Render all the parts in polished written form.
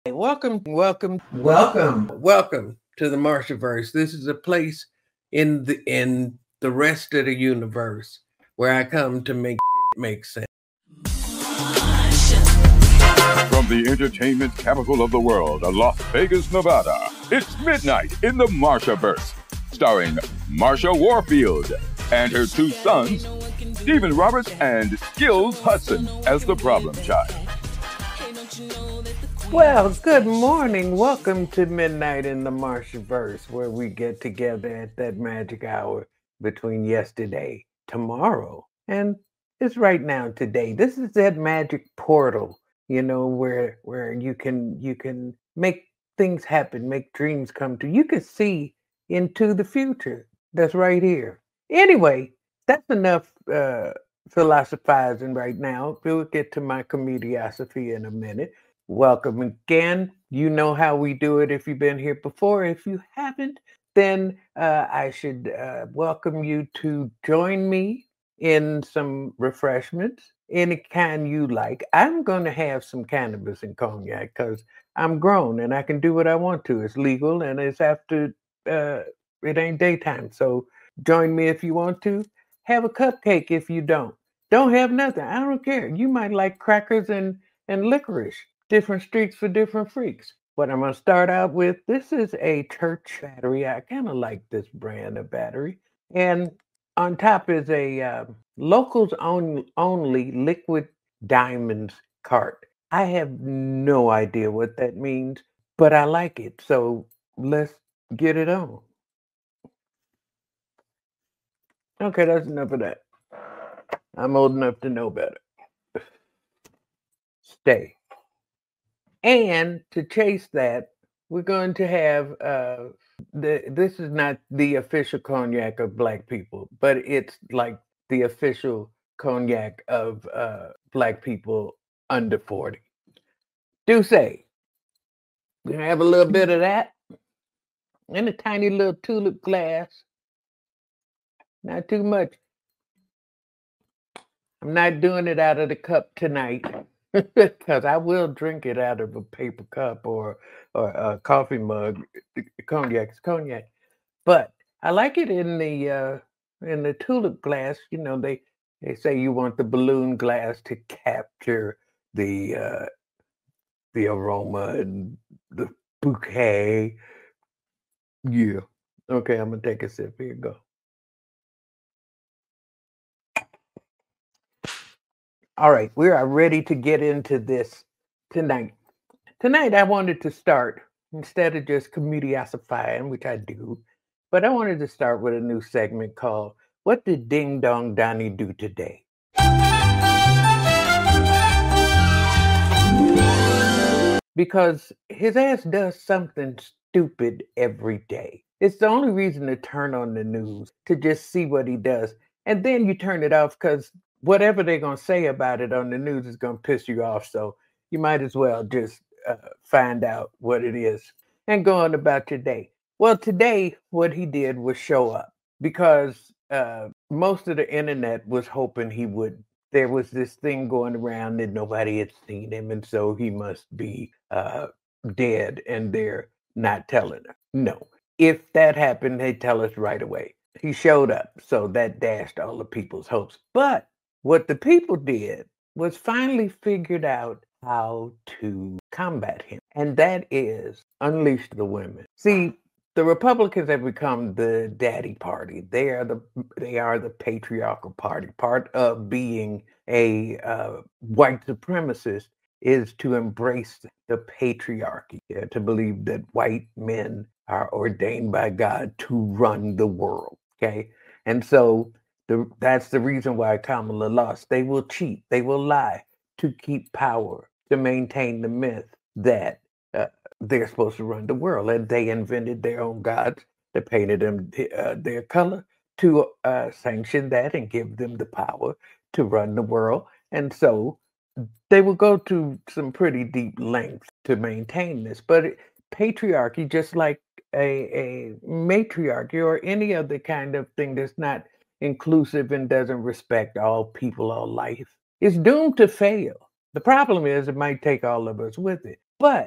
Welcome to the Martiaverse. This is a place in the rest of the universe where I come to make make sense. From the entertainment capital of the world, Las Vegas, Nevada, it's midnight in the Martiaverse, starring Marsha Warfield and her two sons, Stephen Roberts and Skills Hudson, as the problem child. Well, good morning. Welcome to Midnight in the Martiaverse, where we get together at that magic hour between yesterday, tomorrow, and it's right now today. This is that magic portal, where you can make things happen, make dreams come true. You can see into the future. That's right here. Anyway, that's enough philosophizing right now. We'll get to my comediosophy in a minute. Welcome again. You know how we do it if you've been here before. If you haven't, then I should welcome you to join me in some refreshments, any kind you like. I'm going to have some cannabis and cognac because I'm grown and I can do what I want to. It's legal and it's after, it ain't daytime. So join me if you want to. Have a cupcake if you don't. Don't have nothing. I don't care. You might like crackers and licorice. Different streets for different freaks. What I'm going to start out with, this is a church battery. I kind of like this brand of battery. And on top is a locals only liquid diamonds cart. I have no idea what that means, but I like it. So let's get it on. Okay, that's enough of that. I'm old enough to know better. Stay. And to chase that, we're going to have this is not the official cognac of Black people, but it's like the official cognac of Black people under 40. Do say, we're going to have a little bit of that in a tiny little tulip glass. Not too much. I'm not doing it out of the cup tonight. Because I will drink it out of a paper cup or a coffee mug. Cognac is cognac, but I like it in the tulip glass. They say you want the balloon glass to capture the aroma and the bouquet. Yeah. Okay, I'm gonna take a sip. Here you go. All right, we are ready to get into this tonight. Tonight, I wanted to start, instead of just comediasifying, which I do, but I wanted to start with a new segment called What Did Ding Dong Donnie Do Today? Because his ass does something stupid every day. It's the only reason to turn on the news, to just see what he does. And then you turn it off because whatever they're going to say about it on the news is going to piss you off. So you might as well just find out what it is and go on about your day. Well, today, what he did was show up because most of the internet was hoping he would. There was this thing going around that nobody had seen him, and so he must be dead, and they're not telling us. No. If that happened, they'd tell us right away. He showed up, so that dashed all the people's hopes. But what the people did was finally figured out how to combat him, and that is unleash the women. See, the Republicans have become the daddy party. They are the patriarchal party. Part of being a white supremacist is to embrace the patriarchy, to believe that white men are ordained by God to run the world. Okay, and so that's the reason why Kamala lost. They will cheat. They will lie to keep power, to maintain the myth that they're supposed to run the world. And they invented their own gods. They painted them their color to sanction that and give them the power to run the world. And so they will go to some pretty deep lengths to maintain this. But patriarchy, just like a matriarchy or any other kind of thing that's not inclusive and doesn't respect all people, all life, is doomed to fail. The problem is it might take all of us with it. But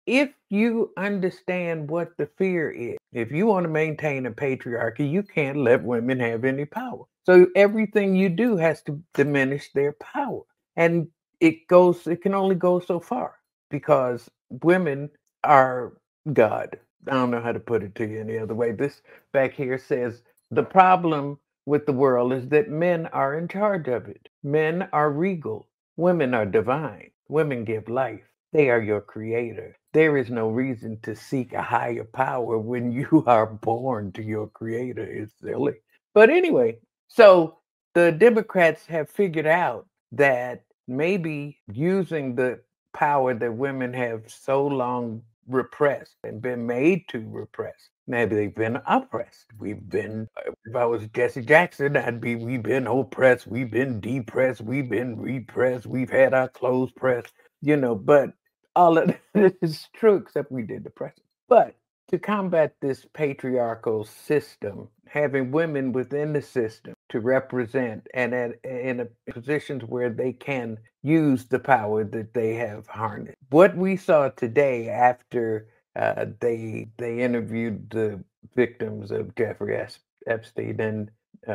if you understand what the fear is, if you want to maintain a patriarchy, you can't let women have any power. So everything you do has to diminish their power. And it can only go so far because women are God. I don't know how to put it to you any other way. This back here says the problem with the world is that men are in charge of it. Men are regal. Women are divine. Women give life. They are your creator. There is no reason to seek a higher power when you are born to your creator. It's silly. But anyway, so the Democrats have figured out that maybe using the power that women have so long repressed and been made to repress. Maybe they've been oppressed. If I was Jesse Jackson, we've been oppressed, we've been depressed, we've been repressed, we've had our clothes pressed, but all of this is true except we did the pressing. But to combat this patriarchal system, having women within the system to represent and in positions where they can use the power that they have harnessed. What we saw today after they interviewed the victims of Jeffrey Epstein and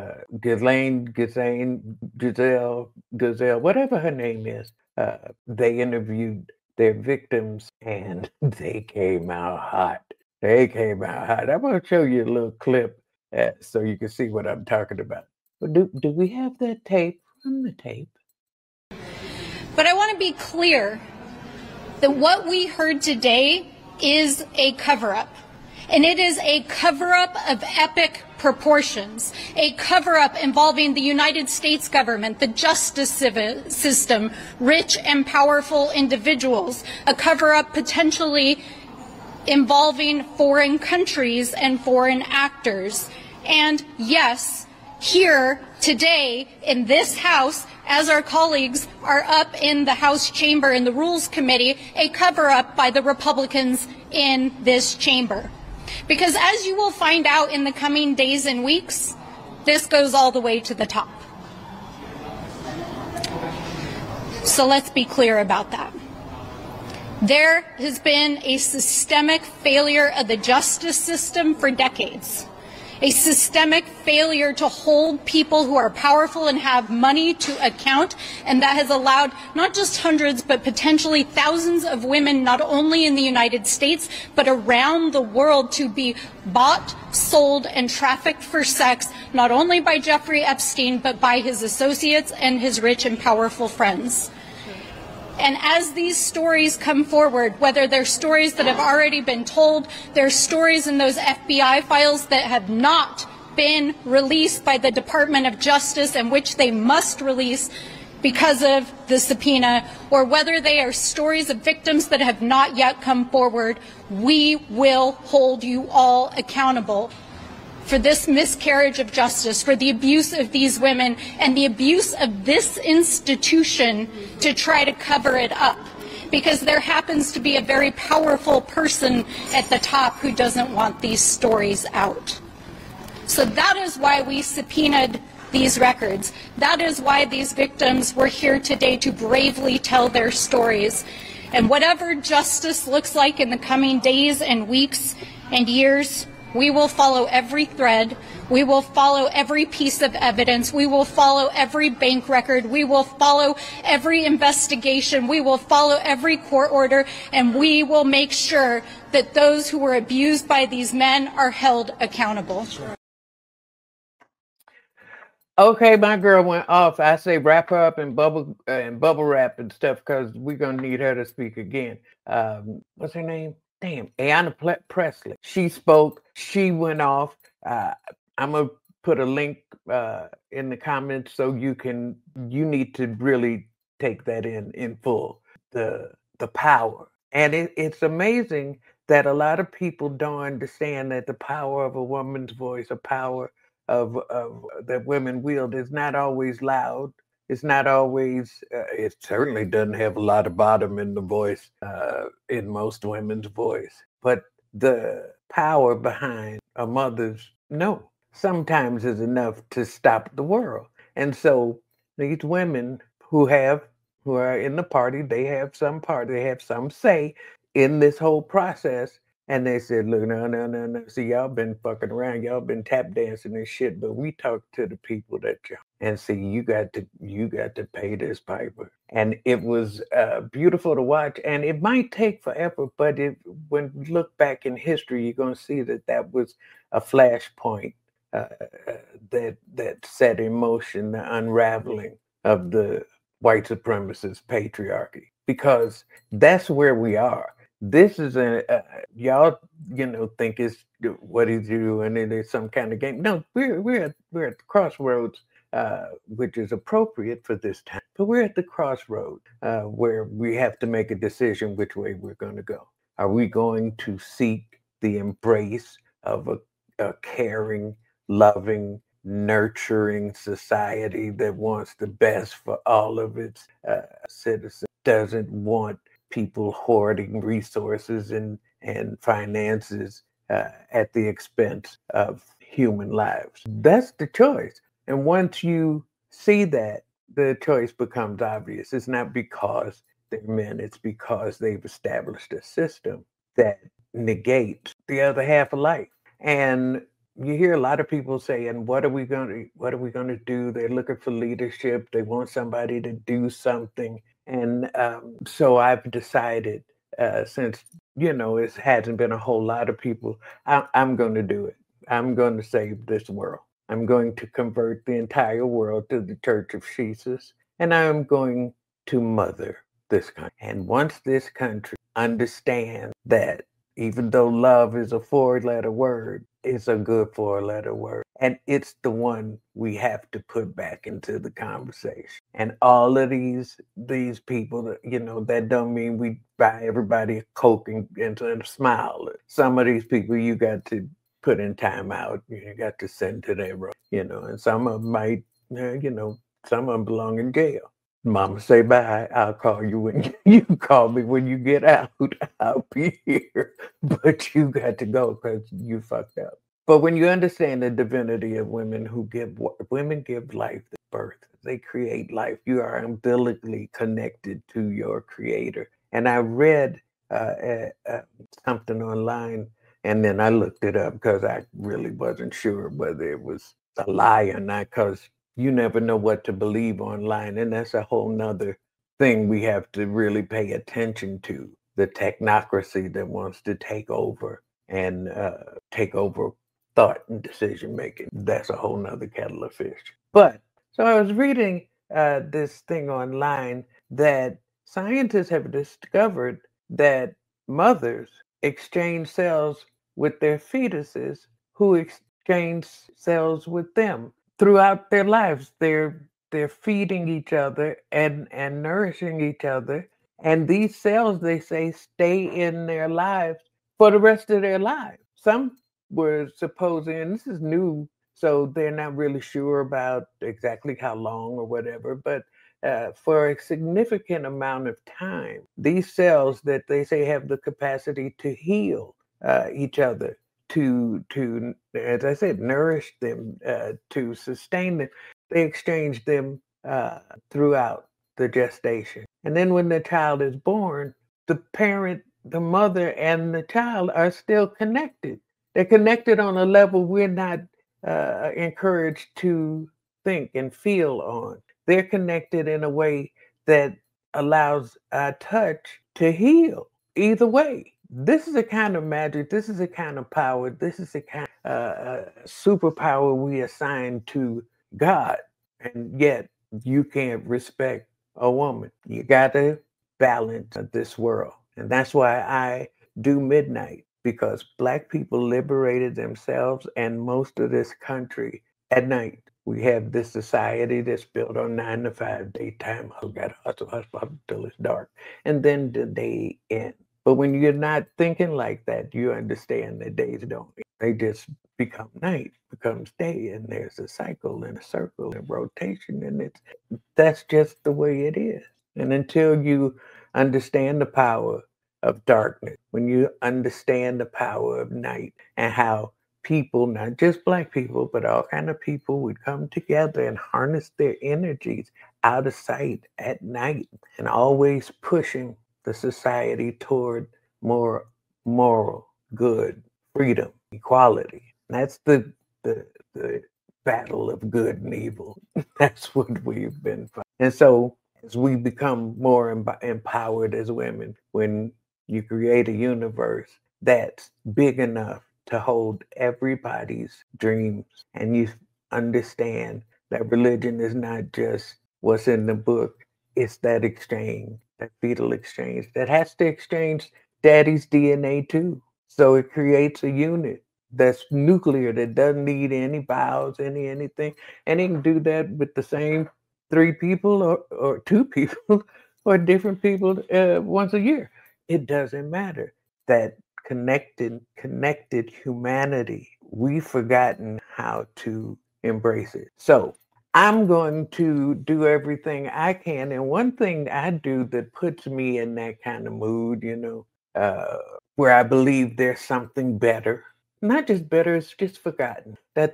Giselle, whatever her name is, they interviewed their victims and they came out hot. They came out hot. I'm going to show you a little clip so you can see what I'm talking about. But do we have that tape? Run the tape. But I want to be clear that what we heard today is a cover-up. And it is a cover-up of epic proportions, a cover-up involving the United States government, the justice system, rich and powerful individuals, a cover-up potentially involving foreign countries and foreign actors. And yes, here today in this House, as our colleagues are up in the House chamber in the Rules Committee, a cover-up by the Republicans in this chamber. Because as you will find out in the coming days and weeks, this goes all the way to the top. So let's be clear about that. There has been a systemic failure of the justice system for decades. A systemic failure to hold people who are powerful and have money to account, and that has allowed not just hundreds but potentially thousands of women, not only in the United States but around the world, to be bought, sold, and trafficked for sex, not only by Jeffrey Epstein but by his associates and his rich and powerful friends. And as these stories come forward, whether they're stories that have already been told, they're stories in those FBI files that have not been released by the Department of Justice and which they must release because of the subpoena, or whether they are stories of victims that have not yet come forward, we will hold you all accountable for this miscarriage of justice, for the abuse of these women and the abuse of this institution to try to cover it up. Because there happens to be a very powerful person at the top who doesn't want these stories out. So that is why we subpoenaed these records. That is why these victims were here today to bravely tell their stories. And whatever justice looks like in the coming days and weeks and years, we will follow every thread. We will follow every piece of evidence. We will follow every bank record. We will follow every investigation. We will follow every court order. And we will make sure that those who were abused by these men are held accountable. Okay, my girl went off. I say wrap her up and bubble wrap and stuff because we're going to need her to speak again. What's her name? Damn, Ayanna Presley. She spoke. She went off. I'm going to put a link in the comments so you need to really take that in full, the power. And it's amazing that a lot of people don't understand that the power of a woman's voice, a power of that women wield, is not always loud. It's not always, it certainly doesn't have a lot of bottom in the voice, in most women's voice. But the power behind a mother's no sometimes is enough to stop the world. And so these women who are in the party, they have some say in this whole process. And they said, look, no. See, y'all been fucking around. Y'all been tap dancing and shit, but we talk to the people that you and see you got to pay this piper. And it was beautiful to watch. And it might take forever, but when you look back in history, you're going to see that was a flashpoint that set in motion the unraveling of the white supremacist patriarchy, because that's where we are. This is y'all, think it's what he's doing and it's some kind of game. No, we're at the crossroads, which is appropriate for this time. But we're at the crossroad where we have to make a decision which way we're going to go. Are we going to seek the embrace of a caring, loving, nurturing society that wants the best for all of its citizens, doesn't want people hoarding resources and finances at the expense of human lives? That's the choice. And once you see that, the choice becomes obvious. It's not because they're men, it's because they've established a system that negates the other half of life. And you hear a lot of people saying, what are we going to do? They're looking for leadership. They want somebody to do something. And so I've decided, since, it hasn't been a whole lot of people, I'm going to do it. I'm going to save this world. I'm going to convert the entire world to the Church of Jesus, and I'm going to mother this country. And once this country understands that even though love is a 4-letter word, it's a good 4-letter word. And it's the one we have to put back into the conversation. And all of these people, that don't mean we buy everybody a Coke and a smile. Some of these people you got to put in time out. You got to send to their room, and some of them might, some of them belong in jail. Mama say bye. I'll call you when you call me when you get out. I'll be here, but you got to go because you fucked up. But when you understand the divinity of women women give life, birth, they create life. You are umbilically connected to your creator. And I read something online, and then I looked it up because I really wasn't sure whether it was a lie or not, because you never know what to believe online. And that's a whole nother thing we have to really pay attention to, the technocracy that wants to take over and take over thought and decision making. That's a whole nother kettle of fish. But so I was reading this thing online that scientists have discovered that mothers exchange cells with their fetuses who exchange cells with them throughout their lives. They're feeding each other and nourishing each other. And these cells, they say, stay in their lives for the rest of their lives. Some were supposing, and this is new, so they're not really sure about exactly how long or whatever, but for a significant amount of time, these cells that they say have the capacity to heal each other, to as I said, nourish them, to sustain them. They exchange them throughout the gestation. And then when the child is born, the parent, the mother and the child are still connected. They're connected on a level we're not encouraged to think and feel on. They're connected in a way that allows our touch to heal either way. This is a kind of magic. This is a kind of power. This is a kind of superpower we assign to God. And yet you can't respect a woman. You got to balance this world. And that's why I do midnight, because Black people liberated themselves and most of this country at night. We have this society that's built on 9 to 5 daytime. I got to hustle until it's dark, and then the day ends. But when you're not thinking like that, you understand that days don't. They just become night, becomes day, and there's a cycle and a circle and rotation, and that's just the way it is. And until you understand the power of darkness, when you understand the power of night and how people, not just Black people, but all kind of people would come together and harness their energies out of sight at night and always pushing the society toward more moral, good, freedom, equality. That's the battle of good and evil. That's what we've been fighting. And so as we become more empowered as women, when you create a universe that's big enough to hold everybody's dreams, and you understand that religion is not just what's in the book, it's that exchange, that fetal exchange that has to exchange daddy's DNA too. So it creates a unit that's nuclear, that doesn't need any vows, anything. And it can do that with the same 3 people or 2 people or different people once a year. It doesn't matter. That connected humanity, we've forgotten how to embrace it. So I'm going to do everything I can. And one thing I do that puts me in that kind of mood, where I believe there's something better, not just better, it's just forgotten. That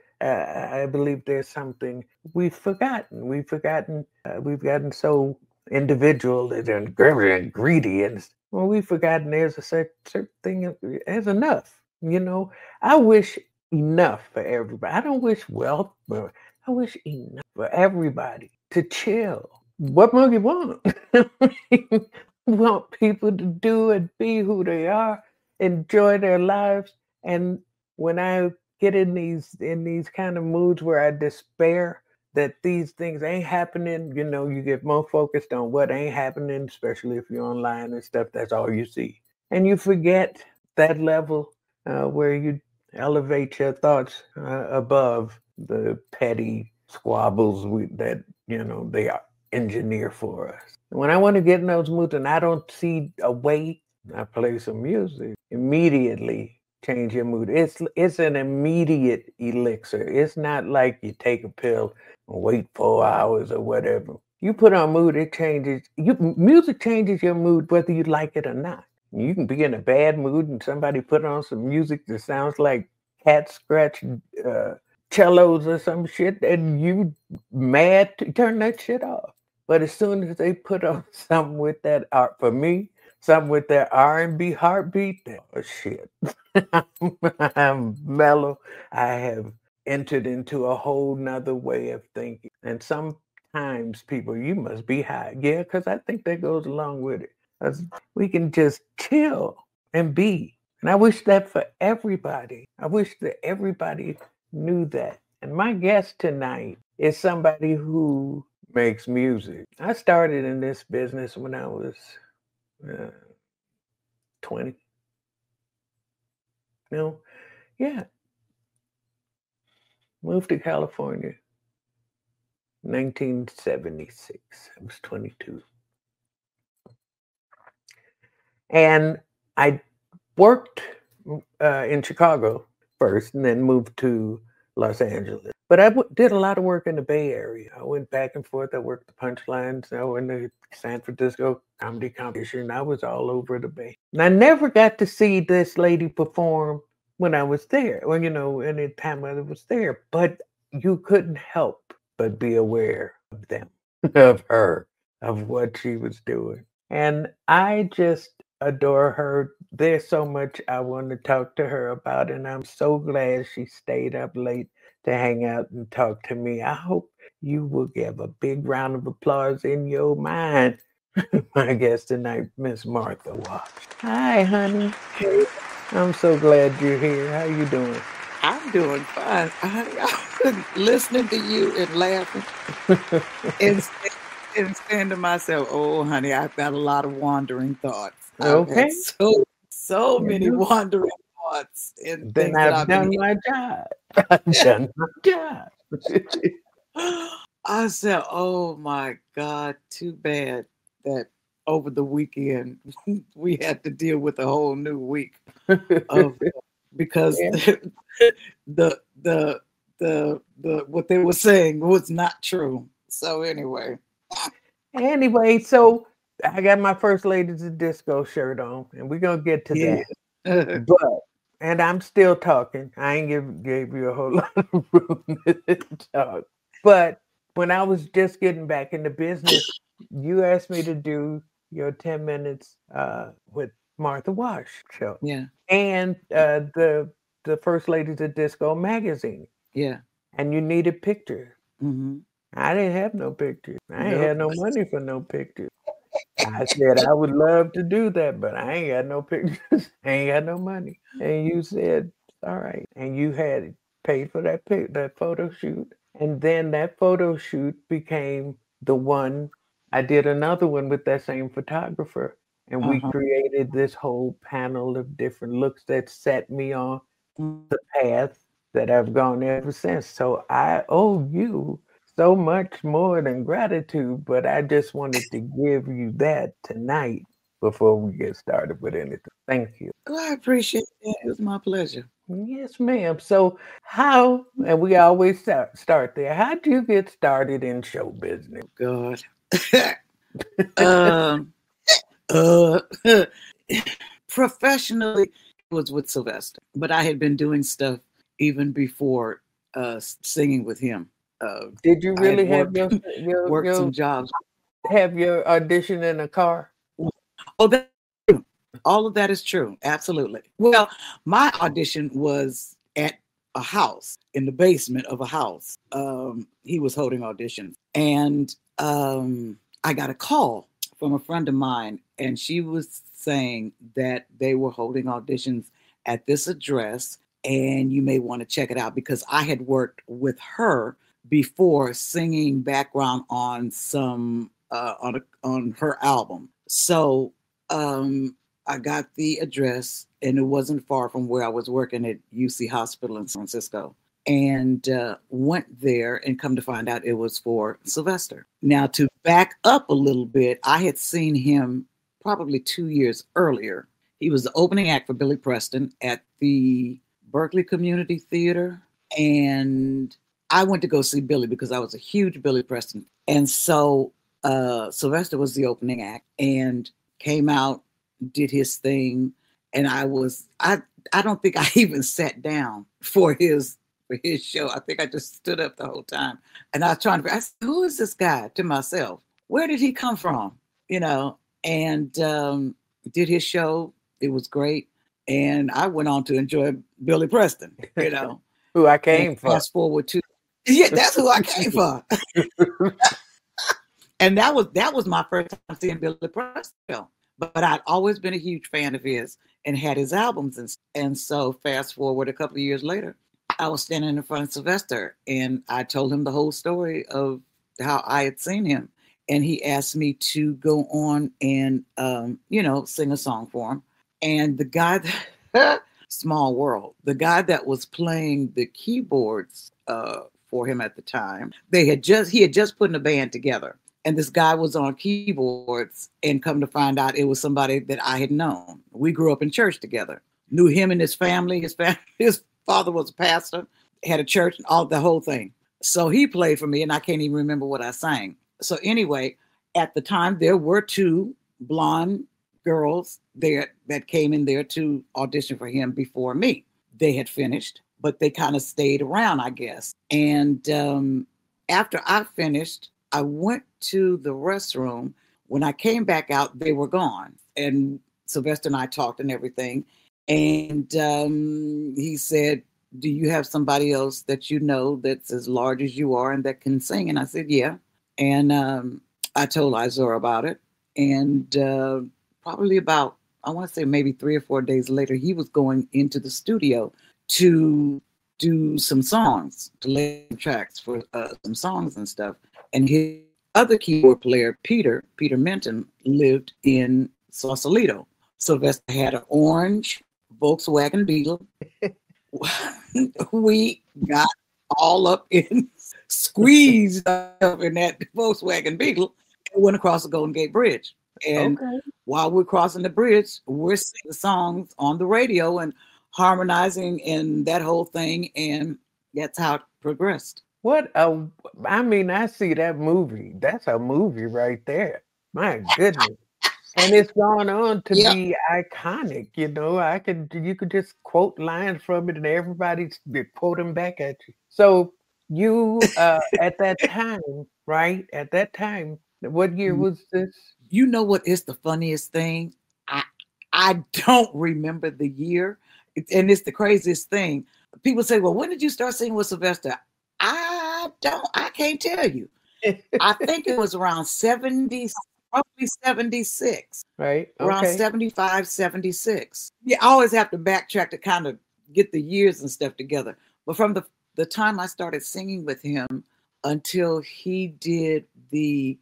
I believe there's something we've forgotten. We've gotten so individual and greedy, and well, we've forgotten there's a certain thing as enough. I wish enough for everybody. I don't wish wealth, but I wish enough for everybody to chill. What more you want? We want people to do and be who they are, enjoy their lives. And when I get in these kind of moods where I despair that these things ain't happening, you get more focused on what ain't happening, especially if you're online and stuff. That's all you see. And you forget that level where you elevate your thoughts above the petty squabbles that they engineer for us. When I want to get in those moods and I don't see a way, I play some music. Immediately change your mood. It's an immediate elixir. It's not like you take a pill and wait 4 hours or whatever. You put on mood, it changes. Music changes your mood whether you like it or not. You can be in a bad mood and somebody put on some music that sounds like cat scratch cellos or some shit, and you mad to turn that shit off. But as soon as they put on something with that art, for me, something with that R&B heartbeat, oh shit. I'm mellow. I have entered into a whole nother way of thinking. And sometimes people, you must be high. Yeah, because I think that goes along with it. We can just chill and be. And I wish that for everybody. I wish that everybody knew that. And my guest tonight is somebody who makes music. I started in this business when I was 20. Yeah. Moved to California, 1976. I was 22. And I worked in Chicago first and then moved to Los Angeles. But I did a lot of work in the Bay Area. I went back and forth. I worked the Punchlines. I went to San Francisco Comedy Competition. I was all over the Bay. And I never got to see this lady perform when I was there, or, any time I was there. But you couldn't help but be aware of them, of her, of what she was doing. And I just adore her. There's so much I want to talk to her about, and I'm so glad she stayed up late to hang out and talk to me. I hope you will give a big round of applause in your mind. My guest tonight, Miss Martha Wash. Hi, honey. Hey, I'm so glad you're here. How you doing? I'm doing fine. I was listening to you and laughing and saying to myself, "Oh, honey, I've got a lot of wandering thoughts. I've had Okay. so many wandering thoughts and Then things that I've done my job. I've done my job. I said, "Oh my God, too bad that over the weekend we had to deal with a whole new week of because Yeah. the what they were saying was not true." So Anyway, so I got my First Ladies of Disco shirt on, and we're gonna get to yeah. that. But and I'm still talking. I ain't gave you a whole lot of room to talk. But when I was just getting back into business, you asked me to do your 10 minutes with Martha Wash show. Yeah. And the First Ladies of Disco magazine. Yeah. And you needed pictures. Mm-hmm. I didn't have no pictures. I ain't Nope. had no money for no pictures. I said I would love to do that, but I ain't got no pictures. I ain't got no money. And you said, all right. And you had paid for that photo shoot. And then that photo shoot became the one. I did another one with that same photographer. And we Uh-huh. created this whole panel of different looks that set me on the path that I've gone ever since. So I owe you so much more than gratitude, but I just wanted to give you that tonight before we get started with anything. Thank you. Oh, I appreciate it. It was my pleasure. Yes, ma'am. So how, and we always start there, how'd you get started in show business? God. uh, professionally was with Sylvester, but I had been doing stuff even before singing with him. Did you really have worked some jobs? Have your audition in a car? Oh, that's true. All of that is true. Absolutely. Well, my audition was at a house, in the basement of a house. He was holding auditions, and I got a call from a friend of mine, and she was saying that they were holding auditions at this address, and you may want to check it out, because I had worked with her before singing background on some on her album. So I got the address, and it wasn't far from where I was working at UC Hospital in San Francisco, and went there, and come to find out it was for Sylvester. Now, to back up a little bit, I had seen him probably 2 years earlier. He was the opening act for Billy Preston at the Berkeley Community Theater, and I went to go see Billy because I was a huge Billy Preston. And so Sylvester was the opening act and came out, did his thing. And I don't think I even sat down for his show. I think I just stood up the whole time. And I was trying to, I said, who is this guy, to myself? Where did he come from? You know, and did his show. It was great. And I went on to enjoy Billy Preston, you know. Who I came for. Fast forward to, yeah, that's who I came for. And that was my first time seeing Billy Preston. But I'd always been a huge fan of his and had his albums. And so fast forward a couple of years later, I was standing in front of Sylvester, and I told him the whole story of how I had seen him. And he asked me to go on and, sing a song for him. And the guy, small world, the guy that was playing the keyboards for him at the time, he had just put in a band together. And this guy was on keyboards, and come to find out it was somebody that I had known. We grew up in church together, knew him and his family. His father was a pastor, had a church, and all the whole thing. So he played for me, and I can't even remember what I sang. So anyway, at the time, there were two blonde girls there that came in there to audition for him before me. They had finished, but they kind of stayed around, I guess. And after I finished, I went to the restroom. When I came back out, they were gone. And Sylvester and I talked and everything. And he said, do you have somebody else that you know that's as large as you are and that can sing? And I said, yeah. And I told Izora about it. And probably about, I want to say maybe 3 or 4 days later, he was going into the studio to do some songs, to lay tracks for some songs and stuff. And his other keyboard player, Peter Minton, lived in Sausalito. Sylvester had an orange Volkswagen Beetle. We got all up in, squeezed up in that Volkswagen Beetle, and went across the Golden Gate Bridge. And while we're crossing the bridge, we're singing songs on the radio and harmonizing and that whole thing. And that's how it progressed. I see that movie. That's a movie right there. My goodness. And it's gone on to be iconic. You know, you could just quote lines from it and everybody's quoting back at you. So you, at that time, right? At that time, what year was this? You know what is the funniest thing? I don't remember the year. And it's the craziest thing. People say, well, when did you start singing with Sylvester? I can't tell you. I think it was around 70, probably 76. Right. Around Okay. 75, 76. Yeah, I always have to backtrack to kind of get the years and stuff together. But from the time I started singing with him until he did the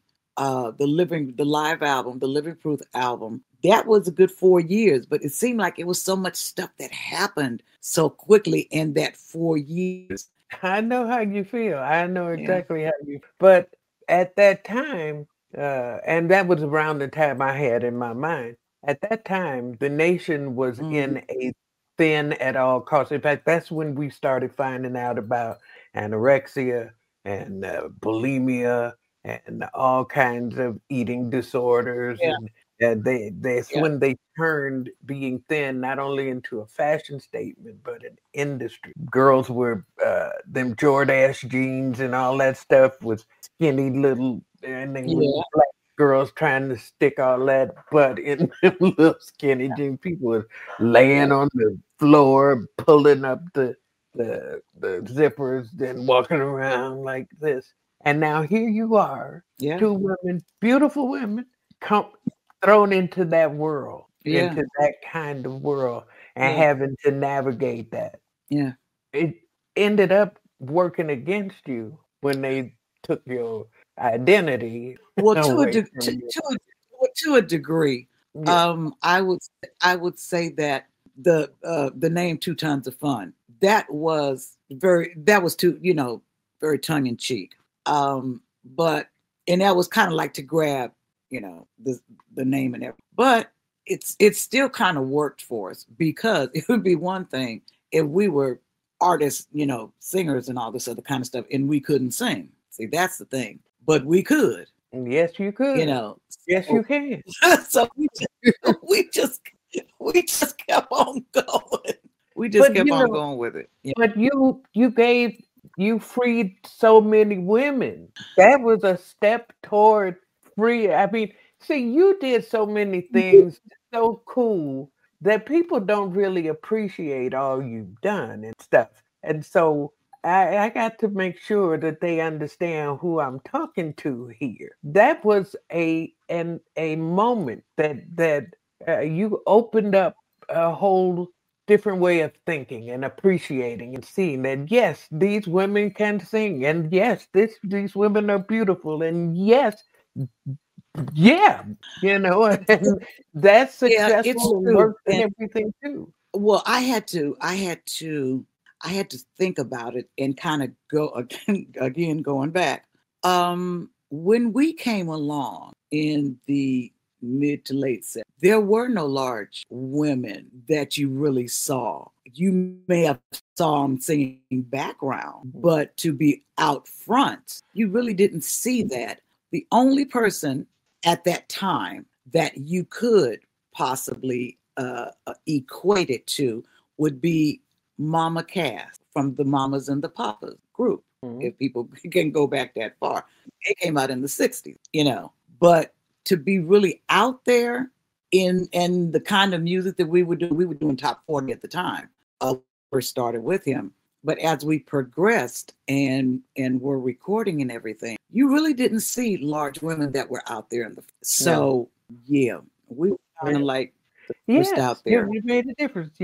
live album, the Living Proof album, that was a good 4 years. But it seemed like it was so much stuff that happened so quickly in that 4 years. I know how you feel. I know exactly how you. But at that time, and that was around the time I had in my mind. At that time, the nation was in a thin at all costs. In fact, that's when we started finding out about anorexia and bulimia and all kinds of eating disorders. And that's when they turned being thin not only into a fashion statement, but an industry. Girls were them Jordache jeans and all that stuff was skinny little, and they were black girls trying to stick all that butt in them little skinny jeans. People were laying on the floor, pulling up the zippers, then walking around like this. And now here you are, two women, beautiful women, thrown into that world, into that kind of world, and having to navigate that. Yeah. It ended up working against you when they took your identity. Well, to a degree. I would say that the name 2 Tons of Fun, that was too, very tongue in cheek. But that was kind of like to grab, the name and everything. But it's still kind of worked for us, because it would be one thing if we were artists, singers and all this other kind of stuff, and we couldn't sing. See, that's the thing. But we could. Yes, you could. Yes, you can. So we just kept on going. We just kept on going with it. Yeah. But you freed so many women. That was a step toward free. I mean, see, you did so many things so cool that people don't really appreciate all you've done and stuff. And so I got to make sure that they understand who I'm talking to here. That was a moment that you opened up a whole different way of thinking and appreciating and seeing that, yes, these women can sing, and yes, these women are beautiful, and yes, and that's successful and works and everything too. Well, I had to think about it and kind of go again going back. When we came along in the mid to late 70s, there were no large women that you really saw. You may have saw them singing background, but to be out front, you really didn't see that. The only person at that time that you could possibly equate it to would be Mama Cass from the Mamas and the Papas group. If people can go back that far, it came out in the 60s, but to be really out there in the kind of music that we were doing top 40 at the time. First started with him, but as we progressed and were recording and everything, you really didn't see large women that were out there we were kind of like just out there. You made a difference,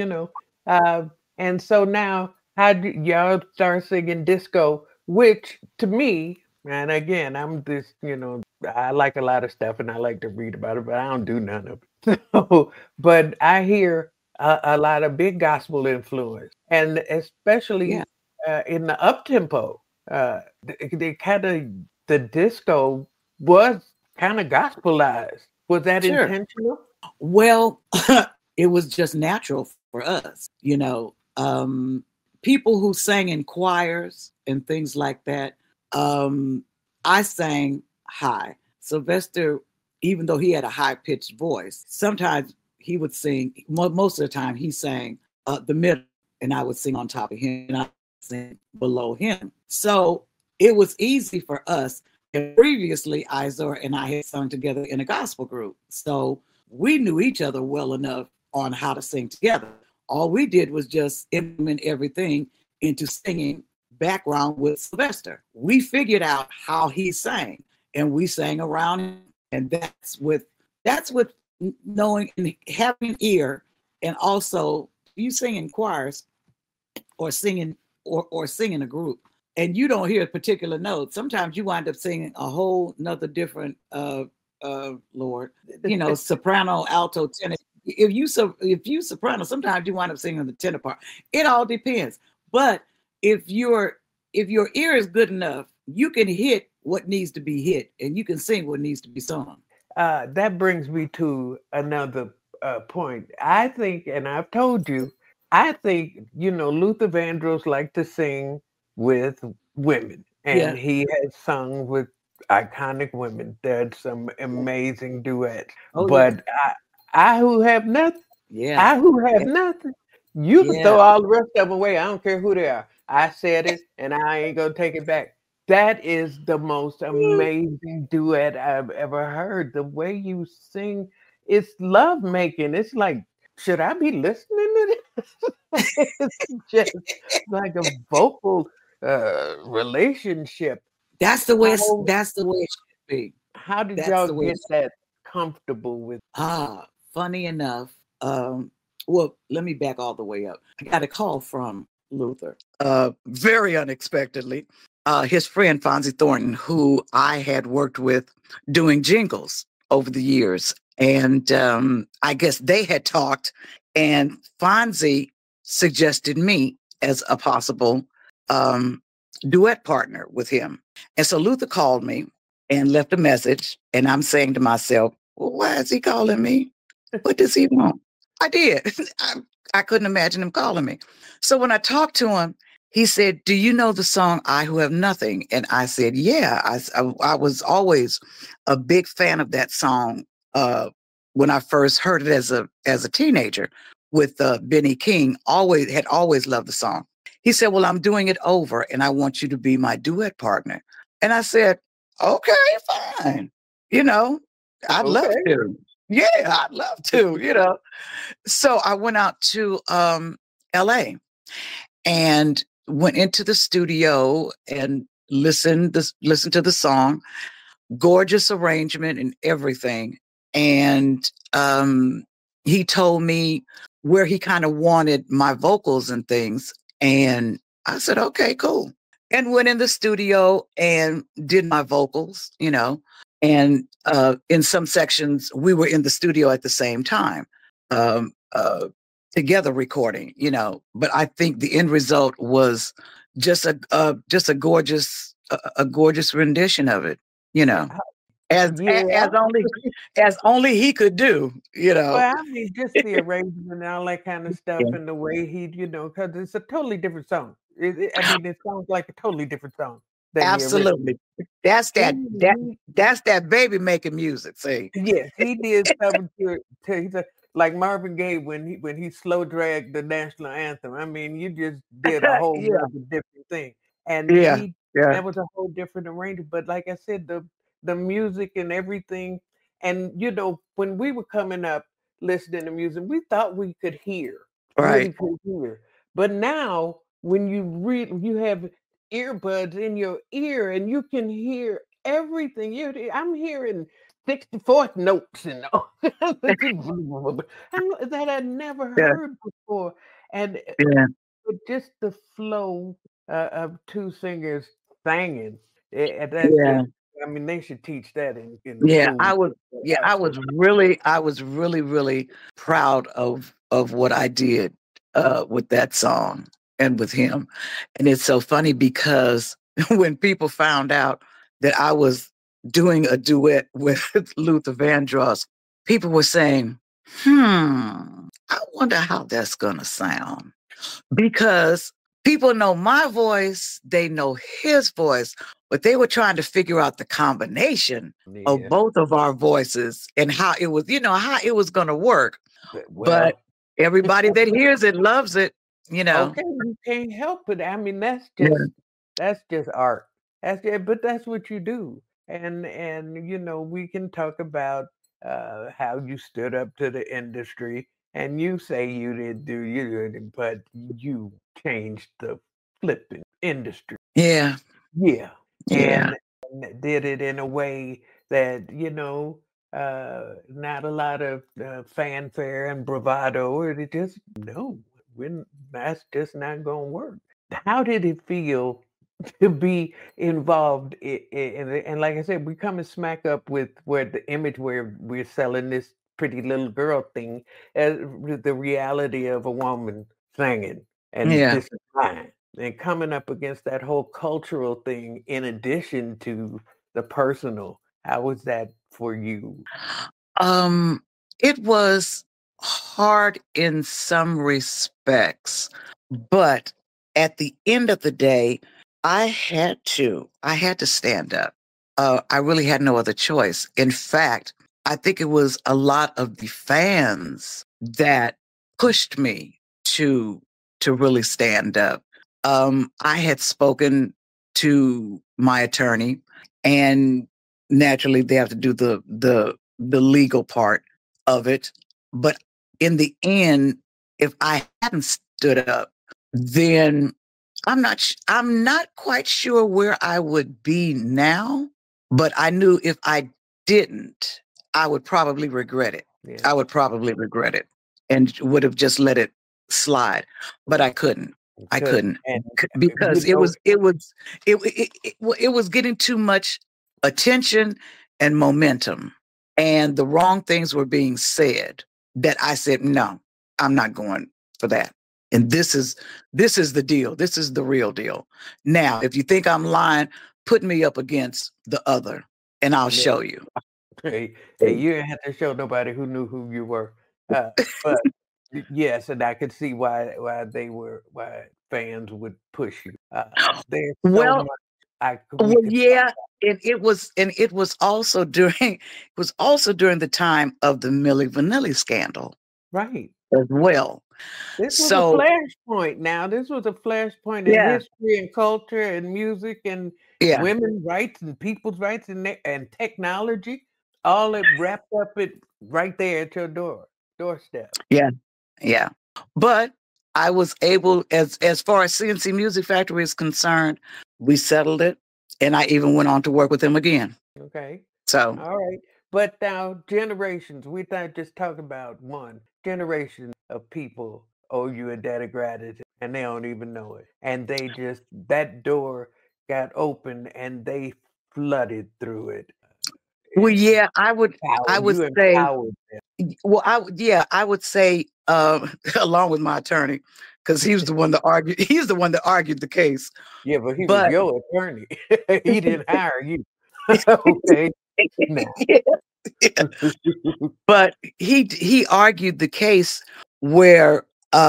and so now, how do y'all start singing disco? Which to me, and again, I'm this, I like a lot of stuff and I like to read about it, but I don't do none of it. So, but I hear a lot of big gospel influence, and especially in the up tempo. The disco was kind of gospelized. Was that intentional? Well, it was just natural for us, people who sang in choirs and things like that. I sang high. Sylvester, even though he had a high-pitched voice, sometimes he would sing, most of the time he sang the middle, and I would sing on top of him, and I would sing below him. So it was easy for us. And previously, Izor and I had sung together in a gospel group. So we knew each other well enough on how to sing together. All we did was just implement everything into singing background with Sylvester. We figured out how he sang, and we sang around him. And that's with knowing and having an ear, and also you sing in choirs or singing or singing a group, and you don't hear a particular note. Sometimes you wind up singing a whole nother different Lord, soprano, alto, tenor. If you soprano, sometimes you wind up singing the tenor part. It all depends. But if your ear is good enough, you can hit what needs to be hit, and you can sing what needs to be sung. That brings me to another point. I think, and I've told you, I think, Luther Vandross liked to sing with women, and he has sung with iconic women. There's some amazing duets. But I who have nothing, nothing, you can throw all the rest of them away. I don't care who they are. I said it, and I ain't gonna take it back. That is the most amazing duet I've ever heard. The way you sing, it's love making. It's like, should I be listening to this? It's just like a vocal relationship. That's the way it should be. How did y'all get that comfortable with? Funny enough. Well, let me back all the way up. I got a call from Luther, very unexpectedly. His friend Fonzie Thornton, who I had worked with doing jingles over the years. And I guess they had talked, and Fonzie suggested me as a possible duet partner with him. And so Luther called me and left a message, and I'm saying to myself, well, why is he calling me? What does he want? I did. I couldn't imagine him calling me. So when I talked to him, he said, do you know the song I Who Have Nothing? And I said, yeah. I was always a big fan of that song when I first heard it as a teenager with Benny King. Had always loved the song. He said, well, I'm doing it over, and I want you to be my duet partner. And I said, okay, fine. I'd love to. Yeah, I'd love to, So I went out to LA and went into the studio and listened to the song. Gorgeous arrangement and everything. And he told me where he kind of wanted my vocals and things. And I said, okay, cool. And went in the studio and did my vocals, and in some sections we were in the studio at the same time, together recording, but I think the end result was just a gorgeous rendition of it, as only he could do, Well, I mean, just the arrangement and all that kind of stuff, and the way he, because it's a totally different song. It sounds like a totally different song. Absolutely, that's that baby making music. See, yes, he did something to like Marvin Gaye when he slow dragged the national anthem. I mean, you just did a whole different thing, and that was a whole different arrangement. But like I said, the music and everything, and when we were coming up listening to music, we thought we could hear, really could hear. But now, when you have earbuds in your ear and you can hear everything. I'm hearing 64th notes and all that I never heard before, and just the flow of two singers singing. I mean, they should teach that in school. I was really, really proud of what I did with that song and with him. And it's so funny because when people found out that I was doing a duet with Luther Vandross, people were saying, I wonder how that's going to sound. Because people know my voice, they know his voice, but they were trying to figure out the combination of both of our voices and how it was, how it was going to work. But everybody that hears it loves it, Okay, you can't help it. I mean, that's just art. But that's what you do. And we can talk about how you stood up to the industry, and you say you didn't, but you changed the flipping industry. Yeah. Yeah, Yeah. and did it in a way that not a lot of fanfare and bravado. It just no, that's just not going to work. How did it feel to be involved and like I said, we come and smack up with where the image where we're selling this pretty little girl thing as the reality of a woman singing, and Yeah. this is mine. And coming up against that whole cultural thing in addition to the personal, how was that for you? It was hard in some respects, but at the end of the day, I had to stand up. I really had no other choice. In fact, I think it was a lot of the fans that pushed me to really stand up. I had spoken to my attorney, and naturally they have to do the legal part of it. But in the end, if I hadn't stood up, then I'm not quite sure where I would be now. But I knew if I didn't, I would probably regret it. Yeah. I would probably regret it and would have just let it slide. But I couldn't. I couldn't And because you know, it was getting too much attention and momentum, and the wrong things were being said that I said, no, I'm not going for that. And this is the deal. This is the real deal. Now, if you think I'm lying, put me up against the other and I'll show you. hey, you didn't have to show nobody who knew who you were. But yes, and I could see why fans would push you. There's so Well, much well, yeah, it was also during the time of the Milli Vanilli scandal right. as well. This was So a flashpoint now. This was a flashpoint in yeah, history and culture and music and yeah, women's rights and people's rights and technology. All it wrapped up it right there at your doorstep. yeah, yeah. But I was able, as far as CNC Music Factory is concerned, we settled it, and I even went on to work with them again. Okay. So All right. But now generations, we're not just talking about one generation of people owe you a debt of gratitude and they don't even know it. And they just, that door got open and they flooded through it. well, yeah, I would You say, empowered them. well, I would say, along with my attorney, because he was the one that argued. He's the one that argued the case. Yeah, but he was But your attorney. He didn't hire you. Okay. Now. yeah. But he argued the case where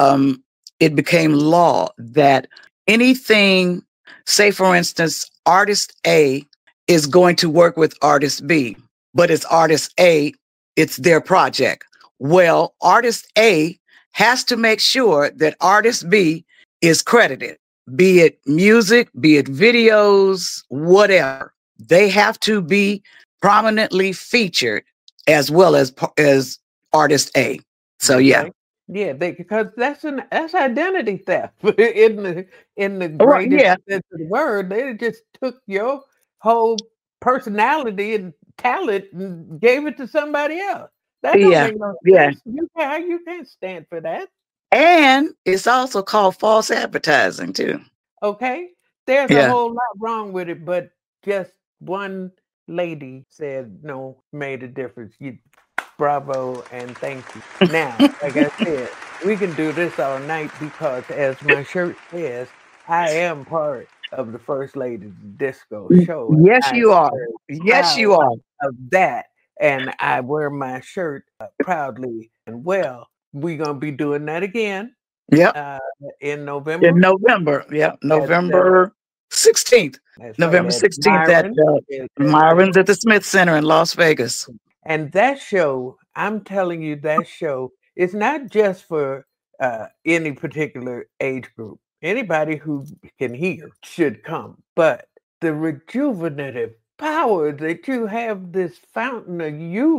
it became law that anything, say for instance, artist A is going to work with artist B, but it's artist A, it's their project. Well, artist A has to make sure that artist B is credited, be it music, be it videos, whatever. They have to be prominently featured as well as artist A. So yeah. Okay. Yeah, because that's identity theft in the Right, greatest yeah. sense of the word. They just took your whole personality and talent and gave it to somebody else. That don't Yeah. make no Yeah. sense. You can't stand for that. And it's also called false advertising too. Okay, there's a Yeah. whole lot wrong with it, but just one lady said no, made a difference. You bravo and thank you. Now, like I said, we can do this all night because, as my shirt says, I am part of the First Lady's Disco Show. And Yes, I you are. am Yes, proud you are. of that. And I wear my shirt proudly. And well, we're going to be doing that again Yep. in November. In November. Yep. At, November 16th. that's November right, 16th at Myron's at the Smith Center in Las Vegas. And that show, I'm telling you, that show is not just for any particular age group. Anybody who can hear should come. But the rejuvenative power that you have, this fountain of youth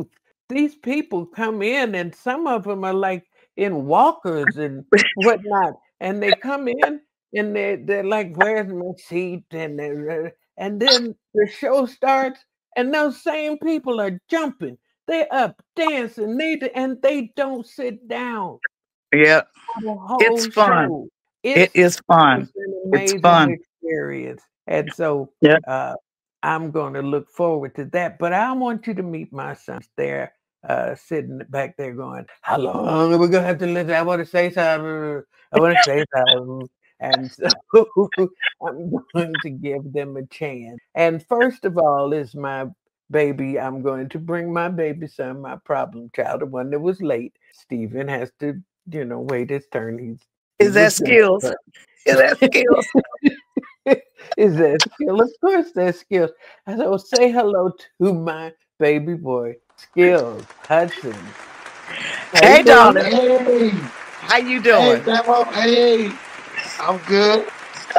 these people come in, and some of them are like in walkers and whatnot, and they come in and they're like, "Where's my seat?" And then the show starts, and those same people are jumping, they up dancing, and they don't sit down Yeah, for the whole it's fun. show. It It's is fun. it's an It's amazing fun. experience, and so Yeah. I'm going to look forward to that. But I want you to meet my sons. They're sitting back there going, "How long are we going to have to listen? I want to say something. I want to say something." And so I'm going to give them a chance. And first of all is my baby. I'm going to bring my baby son, my problem child, the one that was late. Stephen has to, wait his turn. He Is that was late, skills? but Is that skills? is that skill? Of course, there's skills. And so say hello to my baby boy, Skills Hudson. Hey, darling. Hey, How you hey, doing? Grandma. Hey, I'm good.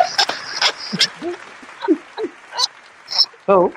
Oh,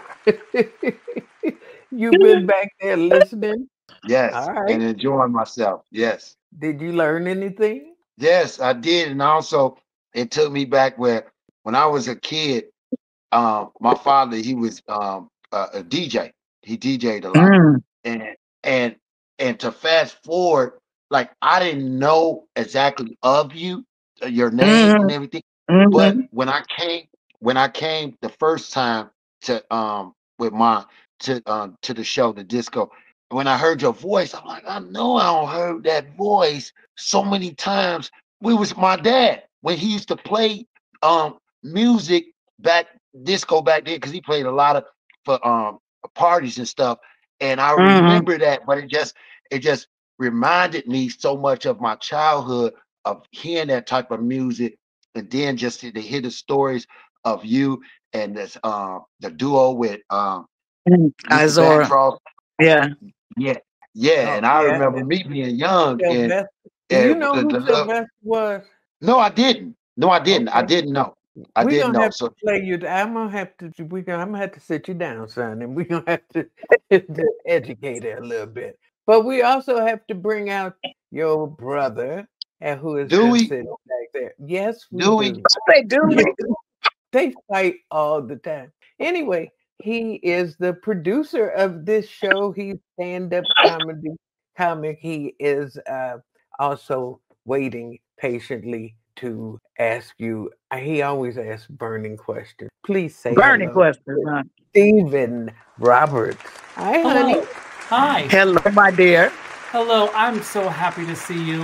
you've been back there listening. Yes, All right. and enjoying myself. Yes, Did you learn anything? yes, I did, and also it took me back where when I was a kid. My father, he was a DJ. He DJ'd a lot, Mm, and and and to fast forward, like I didn't know exactly of you, your name and mm, everything, but mm. when I came the first time to with my to the show, the disco, when I heard your voice, I'm like, I know I don't heard that voice so many times. We was my dad when he used to play music back disco back then because he played a lot of for parties and stuff. And I Mm. remember that, but it just reminded me so much of my childhood of hearing that type of music, and then just to hear the stories of you and this the duo with Luther Izora. Vandross. Yeah. Yeah, yeah. Oh, And I yeah. remember me being young Sylvester. Do you and know the who love. Sylvester was? No, I didn't. No, I didn't. I Okay. didn't know. I We're didn't gonna know. have to So play you. I'm gonna have to sit you down, son, and we're gonna have to educate it a little bit. But we also have to bring out your brother, and who is do just we? sitting back there. Yes, we Do we? do. They do me. They fight all the time. Anyway, he is the producer of this show. He's stand-up comic. He is also waiting patiently to ask you. He always asks burning questions. Please say Burning hello, questions, huh? Stephen Roberts. Hi, honey. Hello. Hi. Hello, my dear. Hello. I'm so happy to see you.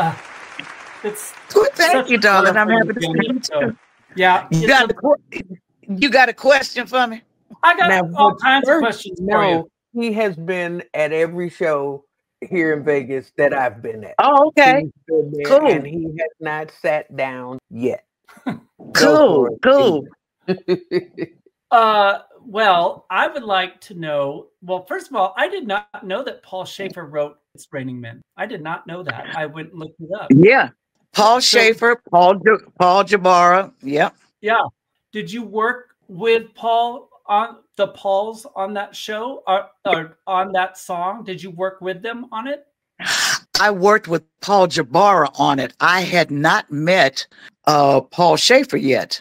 It's Well, thank such you, a darling. I'm wonderful happy to see weekend. you So, too. yeah, You got a question for me? I got Now, all but kinds of first, questions for you. no, he has been at every show here in Vegas that I've been at. Oh, okay. He's been there, Cool. and he has not sat down yet. Go Cool. for Cool. it. Well, I would like to know. Well, first of all, I did not know that Paul Schaefer wrote "It's Raining Men." I did not know that. I went and looked it up. Yeah. Paul So- Schaefer, Paul Jabara. Yep. Yeah. Did you work with Paul on the Pauls on that show or on that song? Did you work with them on it? I worked with Paul Jabara on it. I had not met Paul Schaefer yet.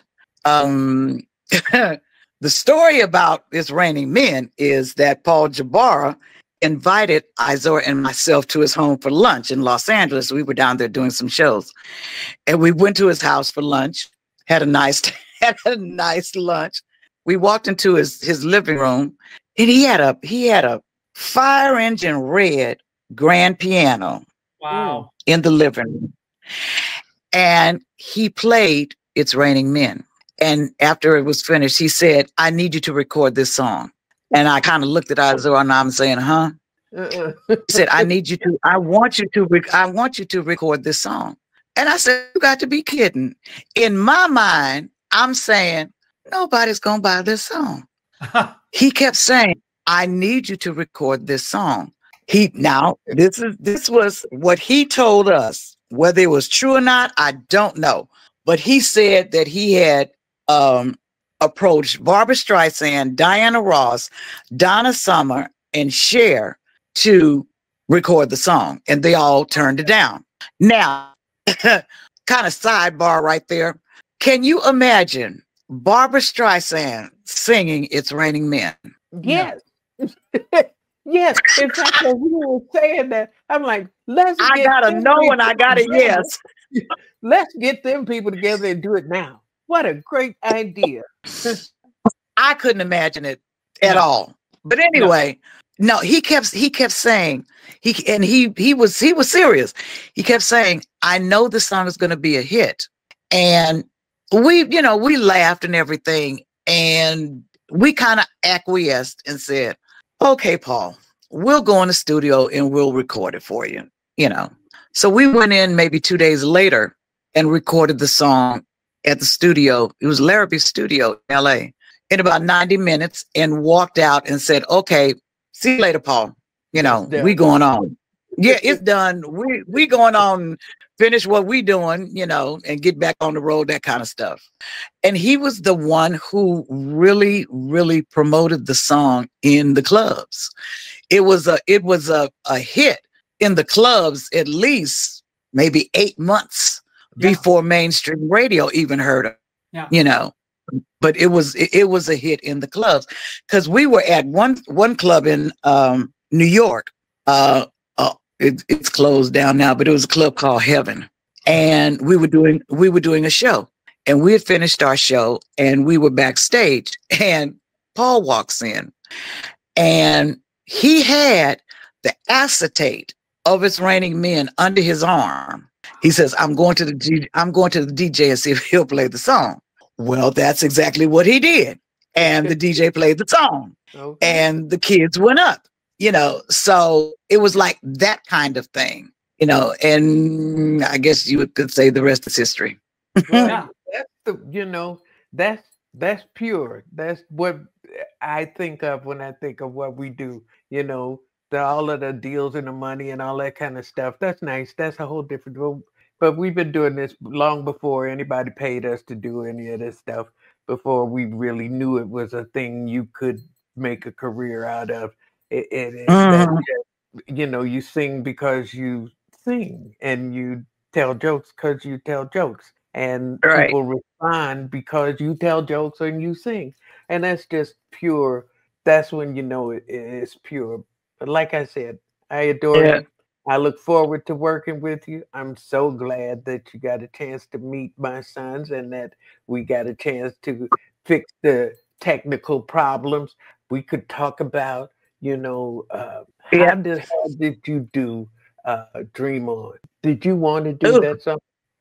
The story about It's Raining Men is that Paul Jabara invited Izora and myself to his home for lunch in Los Angeles. We were down there doing some shows, and we went to his house for lunch. Had a nice lunch. We walked into his living room, and he had a fire engine red grand piano Wow. in the living room, and he played It's Raining Men. And after it was finished, he said, I need you to record this song. And I kind of looked at Izora and I'm saying, huh? He said, I want you to record this song. And I said, you got to be kidding. In my mind, I'm saying, nobody's going to buy this song. He kept saying, I need you to record this song. This was what he told us. Whether it was true or not, I don't know. But he said that he had approached Barbra Streisand, Diana Ross, Donna Summer, and Cher to record the song, and they all turned it down. Now, kind of sidebar right there. Can you imagine Barbara Streisand singing "It's Raining Men"? Yes. Yes. In fact, when we were saying that, I'm like, I got a no and I got a yes. Let's get them people together and do it now. What a great idea. I couldn't imagine it at all. But anyway, no, he kept saying he was serious. He kept saying, I know this song is going to be a hit. And we laughed and everything, and we kind of acquiesced and said, okay, Paul, we'll go in the studio and we'll record it for you, So we went in maybe 2 days later and recorded the song at the studio. It was Larrabee's studio in LA in about 90 minutes, and walked out and said, okay, see you later, Paul. We going on. Yeah, it's done. We going on, finish what we doing, and get back on the road, that kind of stuff. And he was the one who really, really promoted the song in the clubs. It was a hit in the clubs at least maybe 8 months before mainstream radio even heard of it. Yeah. But it was a hit in the clubs, because we were at one club in New York. It's closed down now, but it was a club called Heaven, and we were doing a show, and we had finished our show, and we were backstage, and Paul walks in, and he had the acetate of It's Raining Men under his arm. He says, I'm going to the DJ and see if he'll play the song. Well, that's exactly what he did. And the DJ played the song, and the kids went up, so it was like that kind of thing, and I guess you could say the rest is history. Well, that's pure. That's what I think of when I think of what we do, all of the deals and the money and all that kind of stuff. That's nice. That's a whole different. But we've been doing this long before anybody paid us to do any of this stuff, before we really knew it was a thing you could make a career out of. You sing because you sing, and you tell jokes because you tell jokes, and people respond because you tell jokes and you sing. And that's just pure. That's when it's pure. But like I said, I adore you. I look forward to working with you. I'm so glad that you got a chance to meet my sons, and that we got a chance to fix the technical problems. We could talk about, how did you do Dream On? Did you want to do that song?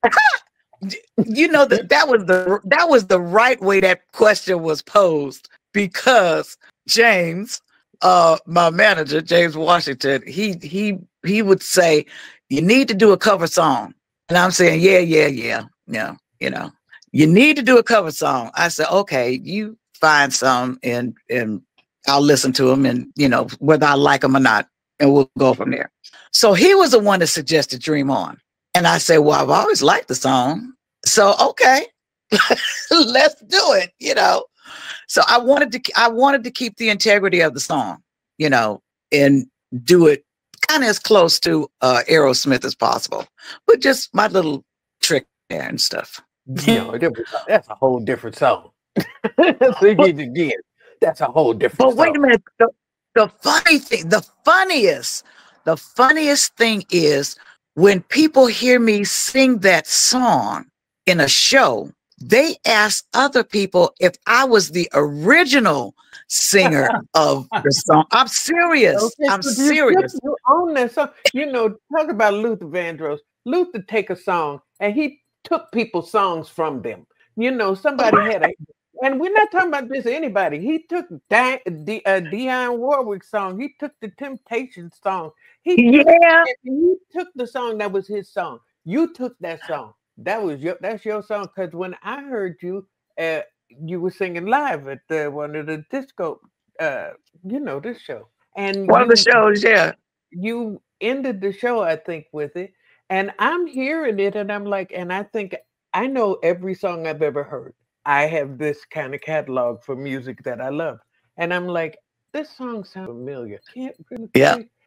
that was the right way that question was posed, because James, my manager, James Washington, he would say, you need to do a cover song. And I'm saying, yeah. You need to do a cover song. I said, okay, you find some and I'll listen to them, and, whether I like them or not, and we'll go from there. So he was the one that suggested Dream On. And I said, well, I've always liked the song. So, okay, let's do it, So I wanted to keep the integrity of the song, and do it kind of as close to Aerosmith as possible, but just my little trick there and stuff. That's a whole different song. Sing it again. That's a whole different song. But wait a minute. The funny thing, the funniest thing is when people hear me sing that song in a show, they ask other people if I was the original singer of the song. I'm serious. Okay, I'm serious. You own that song. Talk about Luther Vandross. Luther take a song and he took people's songs from them. Somebody had and we're not talking about this anybody. He took Dionne Warwick song. He took the Temptations song. He took the song that was his song. You took that song. That's your song. Because when I heard you, you were singing live at one of the disco, this show. And one of the shows, yeah. You ended the show, I think, with it. And I'm hearing it, and I'm like, and I think I know every song I've ever heard. I have this kind of catalog for music that I love. And I'm like, this song sounds familiar. Can't really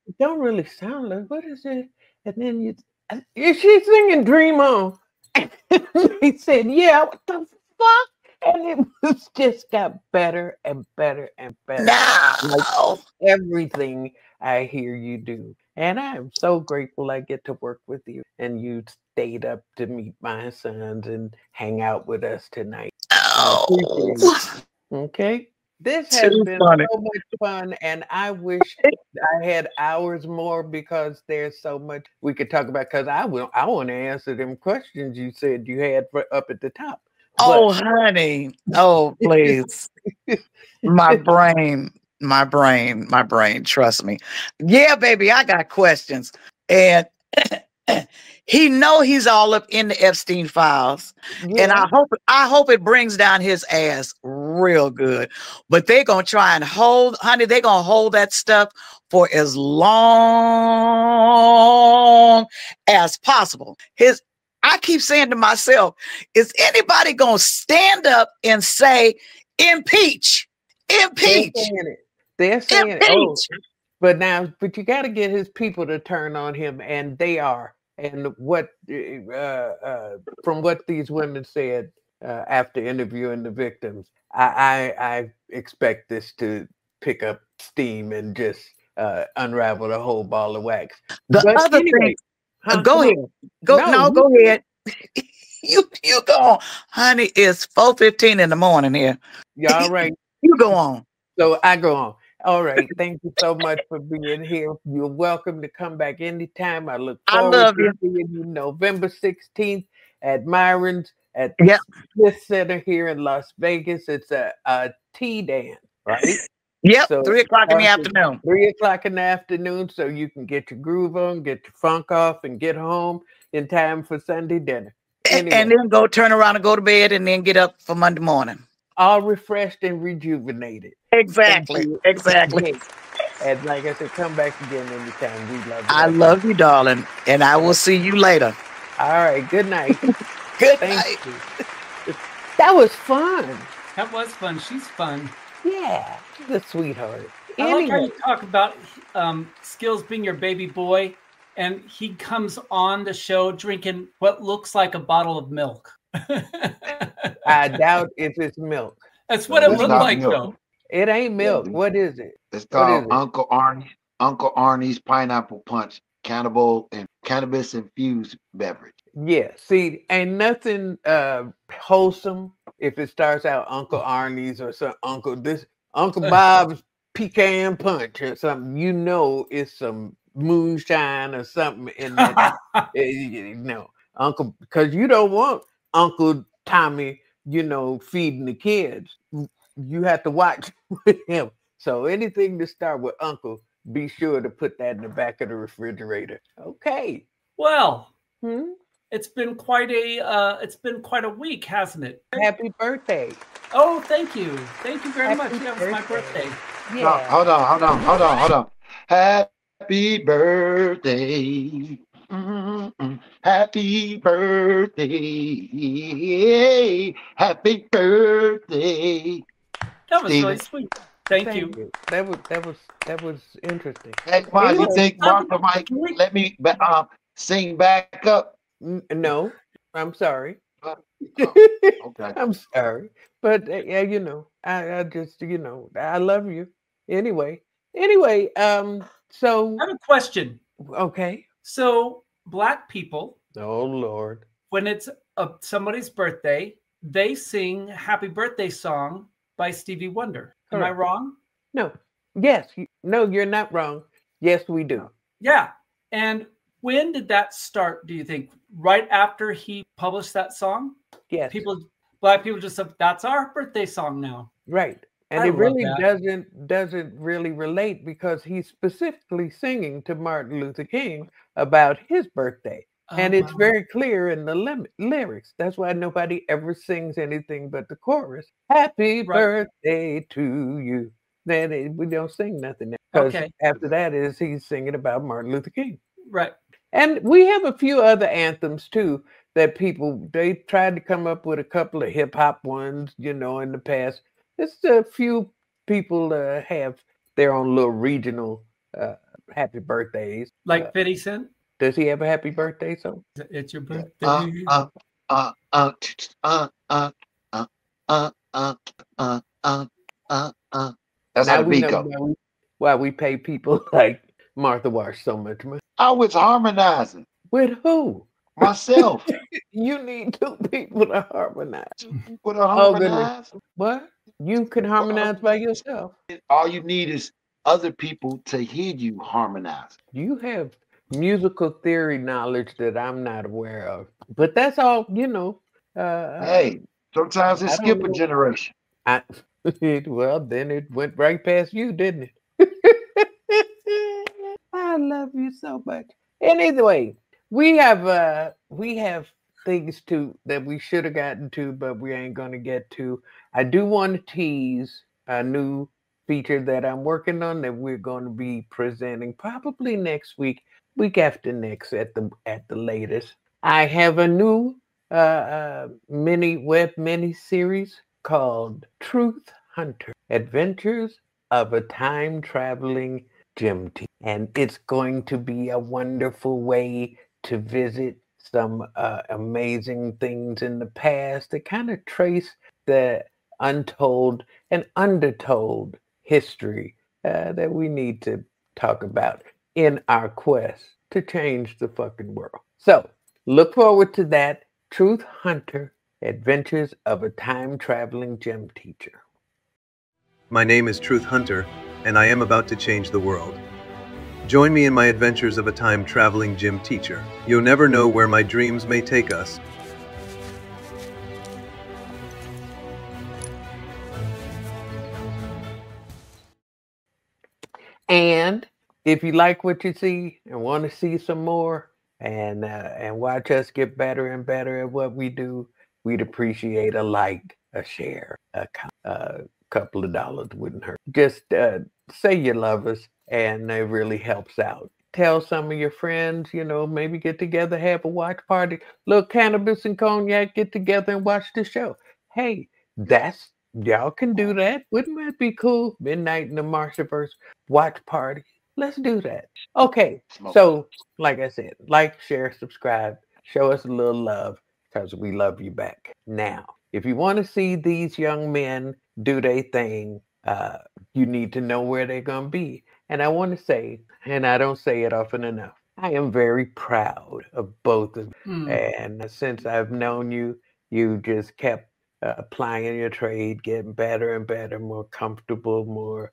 it don't really sound like, what is it? And then is she singing Dream On? He said, yeah, what the fuck? And it was just got better and better and better. Like No. everything I hear you do. And I am so grateful I get to work with you. And you stayed up to meet my sons and hang out with us tonight. I appreciate Oh, it. Okay. This has too been funny. so much fun, and I wish I had hours more because there's so much we could talk about. Because I want to answer them questions you said you had up at the top. Oh, honey. Oh, please. My brain. Trust me. Yeah, baby, I got questions. And he know he's all up in the Epstein files. And Yeah. I hope it brings down his ass real good. But they're gonna try and they're gonna hold that stuff for as long as possible. I keep saying to myself, is anybody gonna stand up and say, impeach? Impeach. They're saying it. Impeach. But you got to get his people to turn on him, and they are. And what from what these women said after interviewing the victims, I expect this to pick up steam and just unravel a whole ball of wax. The other thing, go ahead. Go ahead. You go on, honey. It's 4:15 in the morning here. Y'all right. You go on. So I go on. All right. Thank you so much for being here. You're welcome to come back anytime. I look forward to seeing you November 16th at Myron's at the Smith Center here in Las Vegas. It's a tea dance, right? Yep. So 3 o'clock in the afternoon. 3 o'clock in the afternoon, so you can get your groove on, get your funk off, and get home in time for Sunday dinner. Anyway, and then go turn around and go to bed and then get up for Monday morning. All refreshed and rejuvenated. Exactly. And like I said, come back again anytime. We love you. I love you, darling. And I will see you later. All right. Good night. Good night. That was fun. That was fun. She's fun. Yeah. She's a sweetheart. I like how you talk about Skills being your baby boy, and he comes on the show drinking what looks like a bottle of milk. I doubt if it's milk. That's what it looked like, though. It ain't milk. What is it? It's called Uncle Arnie's Pineapple Punch, cannabis infused beverage. Yeah. See, ain't nothing wholesome if it starts out Uncle Arnie's or some Uncle Bob's Pecan Punch or something. You know, it's some moonshine or something in that. Uncle, because you don't want Uncle Tommy, feeding the kids. You have to watch with him. So anything to start with Uncle, be sure to put that in the back of the refrigerator. Okay. Well, it's been quite a week, hasn't it? Happy birthday. Oh, thank you. Thank you very much. That was my birthday. Yeah. Hold on. Happy birthday. Happy birthday. Happy birthday. That was really sweet. Thank you. That was interesting. Hey, Mom, you think Martha might let me sing back up? No, I'm sorry. Okay. I'm sorry, but I just I love you anyway. So I have a question. Okay. So Black people. Oh Lord. When it's somebody's birthday, they sing "Happy Birthday" song by Stevie Wonder. Am I wrong? No. Yes. No, you're not wrong. Yes, we do. Yeah. And when did that start, do you think? Right after he published that song? Yes. Black people just said, that's our birthday song now. Right. And it really doesn't really relate because he's specifically singing to Martin Luther King about his birthday. And it's very clear in the lyrics. That's why nobody ever sings anything but the chorus. Happy birthday to you. Then we don't sing nothing. Because after that he's singing about Martin Luther King. Right. And we have a few other anthems too that they tried to come up with a couple of hip hop ones, in the past. Just a few people have their own little regional happy birthdays. Like 50 Cent? Does he have a happy birthday song? It's your birthday. That's how Now the we beat know go. why we pay people like Martha Wash so much money. I was harmonizing With who? myself. You need two people to harmonize. With a Oh, goodness. harmonize. What? You can harmonize by yourself. All you need is other people to hear you harmonize. You have musical theory knowledge that I'm not aware of. But that's all, you know. Hey, sometimes it I skip don't a know. generation. Well, then it went right past you, didn't it? I love you so much. And either way, we have things that we should have gotten to, but we ain't gonna get to. I do want to tease a new feature that I'm working on that we're going to be presenting probably next week after next at the latest. I have a new mini series called Truth Hunter: Adventures of a Time Traveling Gym Teacher, and it's going to be a wonderful way to visit some amazing things in the past that kind of trace the untold and undertold history that we need to talk about in our quest to change the fucking world. So look forward to that. Truth Hunter: Adventures of a Time Traveling Gym Teacher. My name is Truth Hunter, and I am about to change the world. Join me in my adventures of a time traveling gym teacher. You'll never know where my dreams may take us. And if you like what you see and want to see some more and watch us get better and better at what we do, we'd appreciate a like, a share, a couple of dollars wouldn't hurt. Just say you love us, and it really helps out. Tell some of your friends, maybe get together, have a watch party, little cannabis and cognac, get together and watch the show. Hey, y'all can do that. Wouldn't that be cool? Midnight in the Marshaverse watch party. Let's do that. Okay, so like I said, like, share, subscribe, show us a little love because we love you back. Now, if you want to see these young men do their thing, you need to know where they're going to be. And I want to say, and I don't say it often enough, I am very proud of both of you. And since I've known you, you just kept applying your trade, getting better and better, more comfortable, more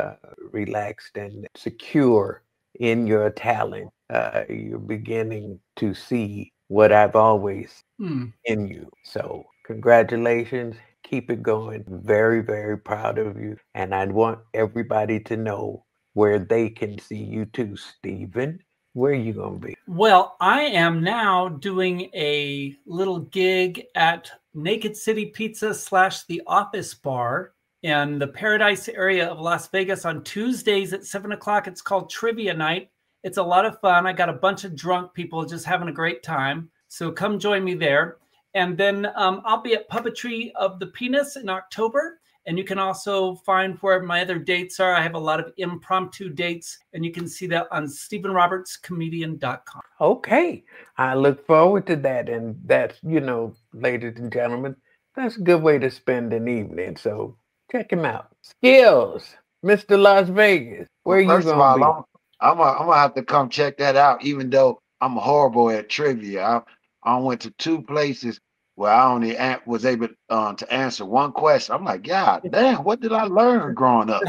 relaxed and secure in your talent. You're beginning to see what I've always in you. So congratulations. Keep it going. Very, very proud of you. And I want everybody to know where they can see you too. Stephen, where are you going to be? Well, I am now doing a little gig at Naked City Pizza / The Office Bar in the Paradise area of Las Vegas on Tuesdays at 7 o'clock. It's called Trivia Night. It's a lot of fun. I got a bunch of drunk people just having a great time. So come join me there. And then I'll be at Puppetry of the Penis in October. And you can also find where my other dates are. I have a lot of impromptu dates, and you can see that on StephenRobertsComedian.com. Okay. I look forward to that. And that's, ladies and gentlemen, that's a good way to spend an evening. So check him out. Skills, Mr. Las Vegas. Where you going to be? First of all, I'm gonna have to come check that out, even though I'm horrible at trivia. I went to 2 places where I only was able to answer one question. I'm like, God damn, what did I learn growing up?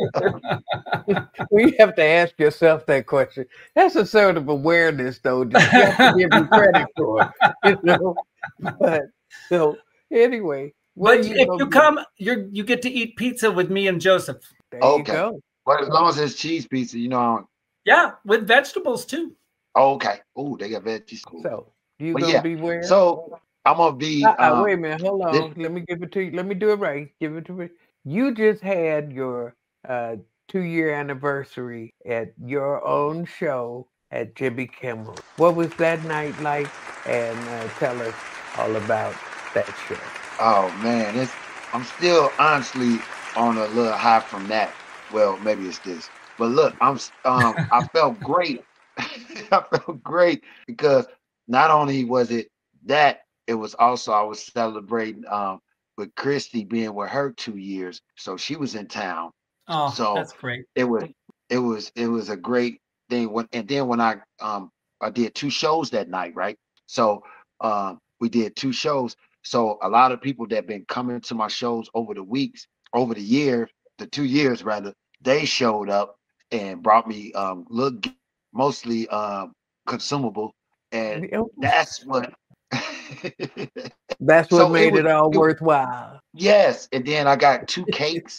Well, you have to ask yourself that question. That's a sort of awareness, though. Just you have to give you credit for it. But so anyway. But if you come, you get to eat pizza with me and Joseph. There you go. But as long as it's cheese pizza, Yeah, with vegetables too. Okay. Oh, they got veggies. Cool. So you gonna be where? So I'm gonna be. Wait a minute, hold on. Let me give it to you. Let me do it right. Give it to me. You just had your 2-year anniversary at your own show at Jimmy Kimmel. What was that night like? And tell us all about that show. Oh man, I'm still honestly on a little high from that. Well, maybe it's this. But look, I felt great. I felt great because not only was it that, it was also I was celebrating with Christy being with her 2 years. So she was in town. Oh, So that's great. it was a great thing. When I did 2 shows that night, right? So we did 2 shows. So a lot of people that been coming to my shows over the year, the 2 years rather, they showed up and brought me mostly consumable, and that's what That's what so made it all worthwhile. yes. And then I got 2 cakes.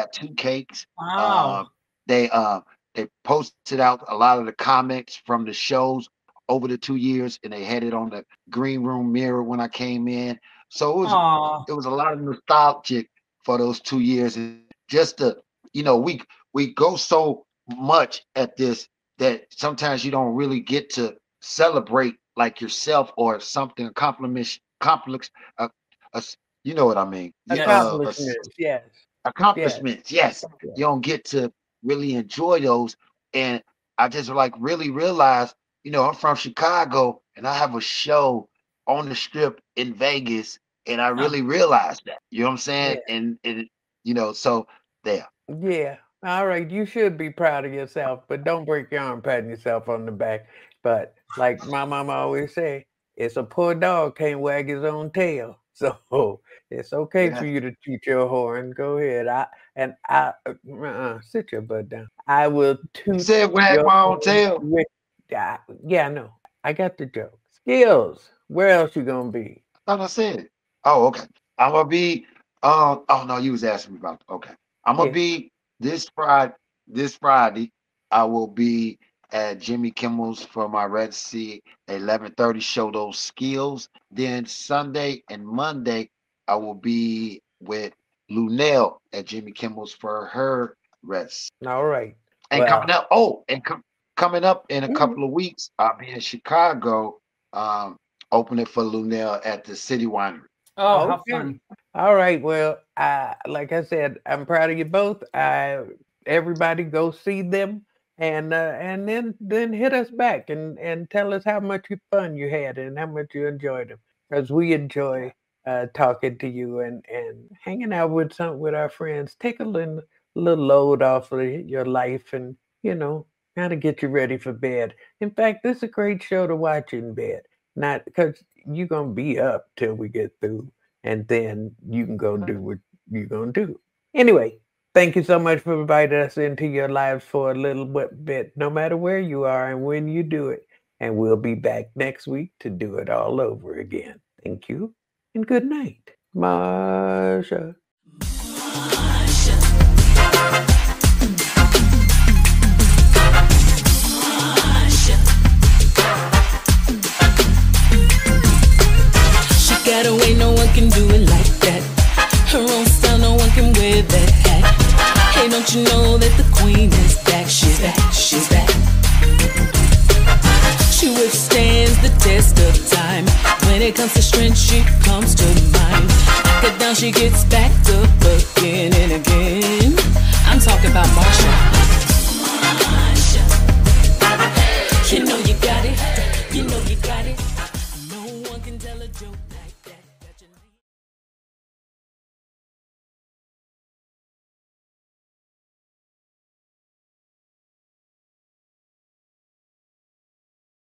Wow. They posted out a lot of the comments from the shows over the 2 years, and they had it on the green room mirror when I came in. So it was a lot of nostalgic for those 2 years. And just to, we go so much at this that sometimes you don't really get to celebrate like yourself or something, complex, you know what I mean? Accomplishments, yes. Accomplishments, yes. You don't get to really enjoy those. And I just really realized, I'm from Chicago and I have a show on the Strip in Vegas, and I really realized that. You know what I'm saying? Yeah. And so there. Yeah. All right. You should be proud of yourself, but don't break your arm patting yourself on the back. But like my mama always say, it's a poor dog can't wag his own tail. So it's okay for you to toot your horn. Go ahead. Sit your butt down. I will toot. You said wag my own tail. Yeah, no. I got the joke. Skills. Where else you gonna be? I thought I said it. Oh, okay. I'm gonna be. Oh no, you was asking me about. Okay. I'm gonna be this Friday. I will be at Jimmy Kimmel's for my Red Sea 11:30 show, those skills. Then Sunday and Monday, I will be with Lunel at Jimmy Kimmel's for her Red Sea. All right. And coming up in a couple of weeks, I'll be in Chicago, opening for Lunel at the City Winery. Oh, how fun. All right. Well, like I said, I'm proud of you both. Everybody go see them. And then hit us back and tell us how much fun you had and how much you enjoyed them, because we enjoy talking to you and hanging out with our friends. Take a little load off of your life, and how to get you ready for bed. In fact, this is a great show to watch in bed, not because you're gonna be up till we get through, and then you can go do what you're gonna do. Anyway. Thank you so much for inviting us into your lives for a little bit, no matter where you are and when you do it. And we'll be back next week to do it all over again. Thank you and good night. Marsha. She got away, no one can do it like that. Her own style, no one can wear that hat. Hey, don't you know that the queen is back? She's back, she's back. She withstands the test of time. When it comes to strength, she comes to mind. Knock it down, she gets back up again and again. I'm talking about Marsha. You know you got it. You know you got it. No one can tell a joke.